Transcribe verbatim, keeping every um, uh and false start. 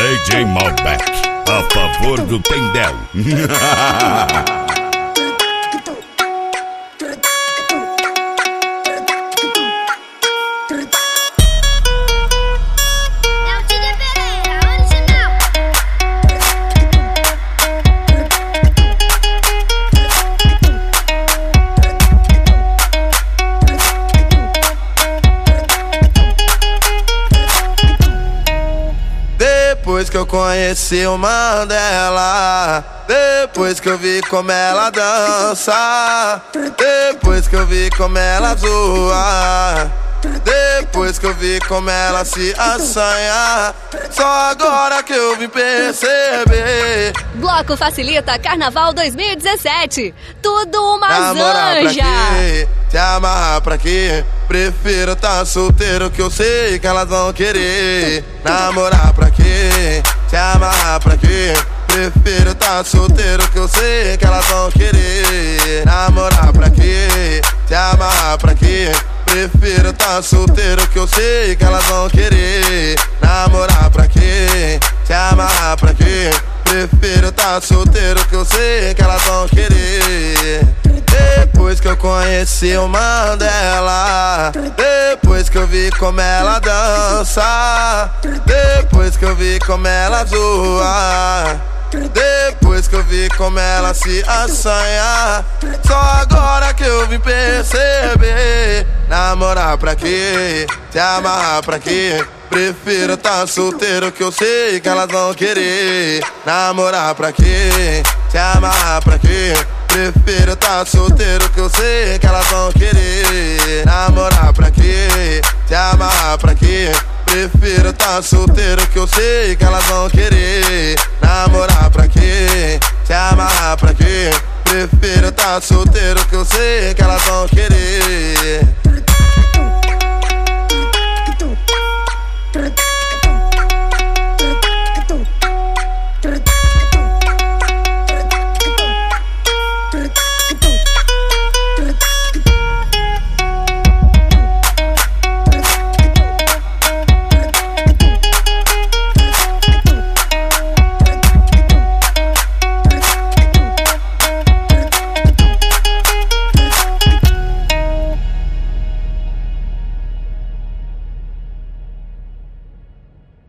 D J Malbec, a favor do Tendel. Depois que eu conheci o Mandela, depois que eu vi como ela dança, depois que eu vi como ela zoa, depois que eu vi como ela se assanha, só agora que eu vim perceber. Bloco Facilita Carnaval dois mil e dezessete. Tudo uma Namorar zanja. pra quê? Se amarrar pra quê? Prefiro tá solteiro que eu sei que elas vão querer. Namorar pra quê? Se amarrar pra quê? Prefiro tá solteiro que eu sei que elas vão querer. Namorar pra quê? Se amarrar pra quê? Prefiro tá solteiro que eu sei que elas vão querer. Namorar pra quê? Se amarrar pra quê? Prefiro tá solteiro que eu sei que elas vão querer. Depois que eu conheci o Mandela, depois que eu vi como ela dança, depois que eu vi como ela zoa, depois que eu vi como ela se assanha, só agora que eu vim perceber. Namorar pra quê? Se amarrar pra quê? Prefiro tá solteiro que eu sei que elas vão querer. Namorar pra quê? Se amarrar pra quê? Prefiro tá solteiro que eu sei que elas vão querer. Namorar pra quê? Se amarrar pra quê? Prefiro tá solteiro que eu sei que elas vão querer. Namorar pra quê? Se amarrar pra quê? Prefiro tá solteiro que eu sei que